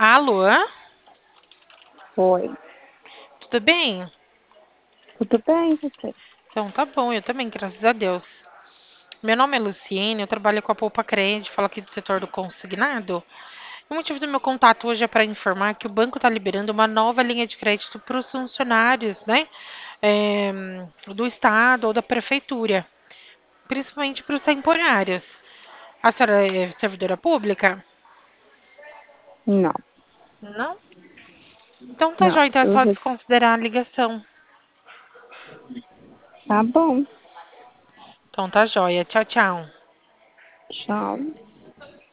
Alô? Oi, Tudo bem? tudo bem, você? Então tá bom, eu também, graças a Deus. Meu nome é Luciene, eu trabalho com a Poupa Crédito, falo aqui do setor do consignado. O motivo do meu contato hoje é para informar que o banco está liberando uma nova linha de crédito para os funcionários, né? eh, do estado ou da prefeitura, principalmente para os temporários. A senhora é servidora pública? Não, Não? Então tá não, jóia, então é eu só re- desconsiderar a ligação. tá bom, Então tá jóia, tchau, tchau. tchau.